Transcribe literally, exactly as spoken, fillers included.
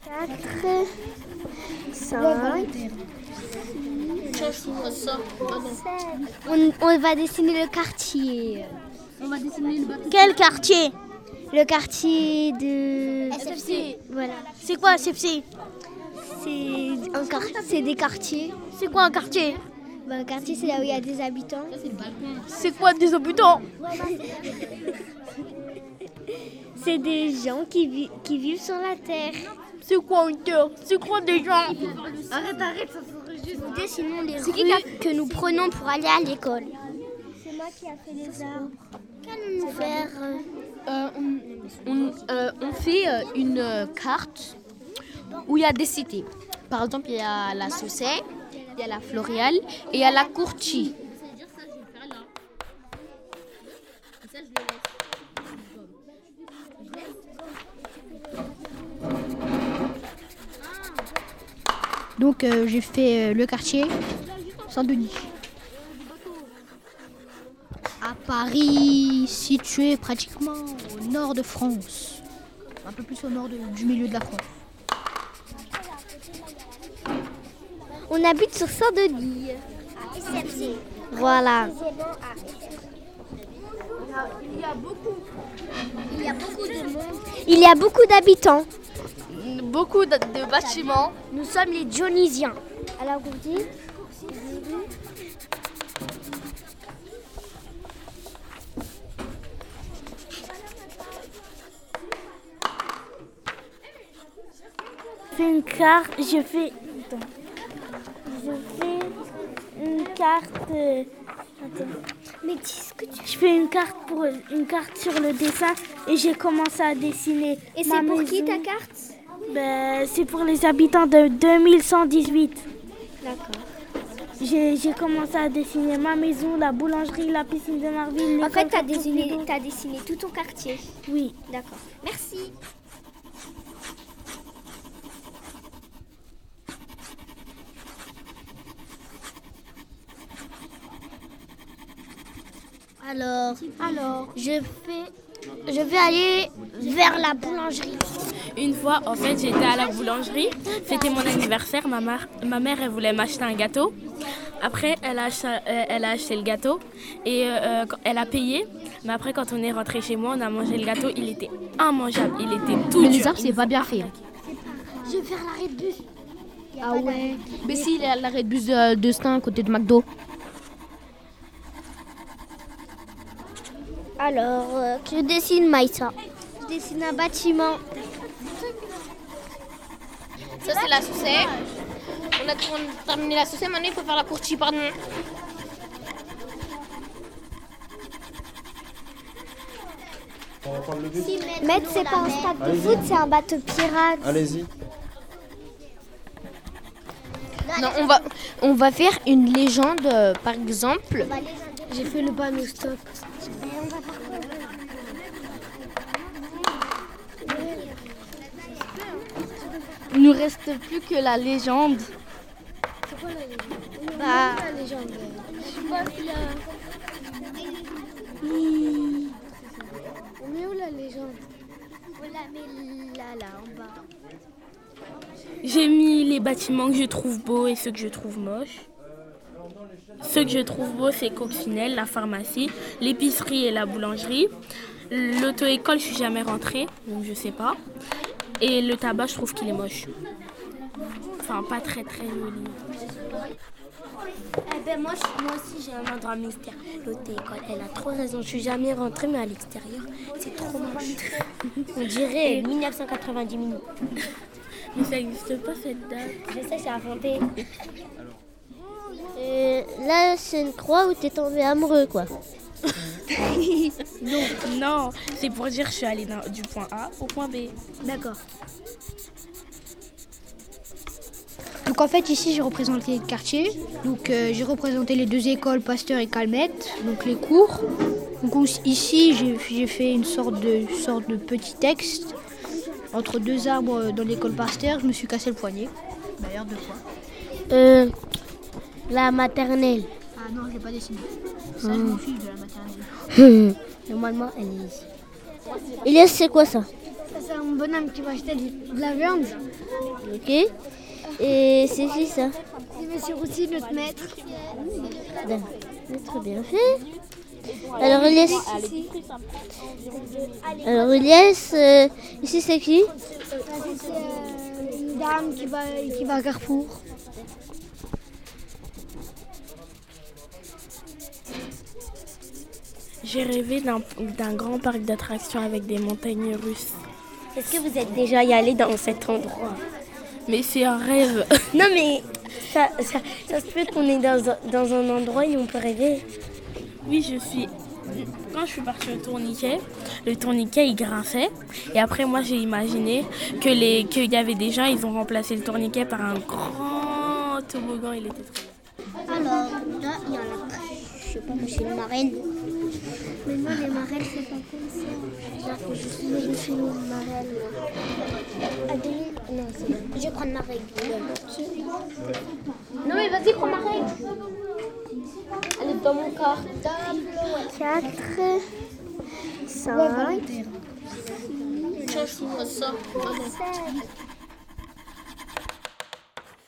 quatre, cinq. On, on va dessiner le quartier. On va dessiner le bateau. Quel quartier? Le quartier de... S F C. Voilà. C'est quoi S F C? C'est, un quart... c'est des quartiers. C'est quoi un quartier? Bah, un quartier, c'est là où il y a des habitants. C'est quoi des habitants? C'est des gens qui, vi... qui vivent sur la terre. C'est quoi une terre? C'est quoi des gens? Arrête, arrête, ça serait juste. Nous dessinons les rues que nous prenons pour aller à l'école. C'est moi qui a fait les arbres. Qu'allons-nous faire? Euh, on, on, euh, on fait euh, une euh, carte où il y a des cités. Par exemple, il y a la Saucey, il y a la Floréal et il y a la Courtie. Donc euh, j'ai fait euh, le quartier Saint-Denis. À Paris, situé pratiquement au nord de France. Un peu plus au nord de- du milieu de la France. On habite sur Saint-Denis. À S F C. Voilà. Il y a beaucoup, Il y a beaucoup de monde. Il y a beaucoup d'habitants. beaucoup de, de bâtiments. Nous sommes les Dionysiens. Alors vous dites Je fais une carte, je fais, attends. je fais une carte, euh, attends. Mais dis ce que tu... Je fais une carte pour une carte sur le dessin et j'ai commencé à dessiner. Et ma c'est pour qui maison. ta carte? Ben, c'est pour les habitants de deux mille cent dix-huit. D'accord. J'ai, j'ai commencé à dessiner ma maison, la boulangerie, la piscine de Marville. En fait, l'école tu as Porto dessiné, Pido. t'as dessiné tout ton quartier. Oui. D'accord. Merci. Alors, Alors, je fais, je vais aller vers la boulangerie. Une fois, en fait, j'étais à la boulangerie. C'était mon anniversaire. Ma mère, ma mère elle voulait m'acheter un gâteau. Après, elle a acheté, euh, elle a acheté le gâteau et euh, quand- elle a payé. Mais après, quand on est rentré chez moi, on a mangé le gâteau. Il était immangeable. Il était tout Mais les dur. arbres, c'est pas bien fait. hein. Je vais faire l'arrêt de bus. Ah ouais. Mais si, il y a l'arrêt de bus de, de Stein à côté de McDo. Alors, euh, je dessine Maïssa. Je dessine un bâtiment. Ça, c'est la Saucey. On a, on a terminé la Saucey. Maintenant, il faut faire la Courtie, pardon. Maître, c'est pas un stade de Allez-y. foot, c'est un bateau pirate. Allez-y. Non, on va, on va faire une légende, euh, par exemple. J'ai fait le panneau stop. Il nous reste plus que la légende. Bah, on est où la légende? Voilà, mais là, là, en bas. J'ai mis les bâtiments que je trouve beaux et ceux que je trouve moches. Ceux que je trouve beaux, c'est Coccinelle, la pharmacie, l'épicerie et la boulangerie. L'auto-école, je suis jamais rentrée, donc je sais pas. Et le tabac, je trouve qu'il est moche. Enfin, pas très très joli. Eh ben moi, je- moi aussi j'ai un endroit mystère. L'auto-école, elle a trop raison. Je suis jamais rentrée, mais à l'extérieur, c'est trop moche. On dirait mille neuf cent quatre-vingt-dix minutes. Mais ça n'existe pas cette date. Je sais, c'est inventé. Euh, là, c'est une croix où t'es tombé amoureux, quoi. Non, non, c'est pour dire que je suis allée d'un- du point A au point B. D'accord. Donc en fait ici j'ai représenté le quartier, donc euh, j'ai représenté les deux écoles Pasteur et Calmette, donc les cours. Donc aussi- ici j'ai j'ai fait une sorte de, sorte de petit texte entre deux arbres dans l'école Pasteur, je me suis cassé le poignet. D'ailleurs deux fois. Euh, la maternelle. Ah non je l'ai pas dessiné. Ça je m'en fiche de la maternelle. Normalement, elle est ici. Elias, c'est quoi ça? Ça c'est un un bonhomme qui va acheter de la viande. Ok. Et c'est qui ça? C'est Monsieur Roussy, notre maître. Ben, très bien fait. Alors Elias, alors Elias, euh, ici c'est qui? C'est euh, une dame qui va, qui va à Carrefour. J'ai rêvé d'un d'un grand parc d'attractions avec des montagnes russes. Est-ce que vous êtes déjà y allé dans cet endroit? Mais c'est un rêve. Non mais ça, ça, ça se peut qu'on est dans, un- dans un endroit et on peut rêver. Oui, je suis... Quand je suis partie au tourniquet, le tourniquet il grinçait. Et après moi j'ai imaginé que les qu'il y avait des gens, ils ont remplacé le tourniquet par un grand toboggan. Il était très bien. Alors, là, il y en a très. Je sais pas, moi, c'est une marraine. Mais moi, les marraines, c'est pas comme ça. Je suis, je suis une marraine. Adeline, non, c'est bon. Je vais prendre ma règle. Non mais vas-y, prends ma règle. Elle est dans mon cartable. quatre, cinq, Change-moi ça. sept,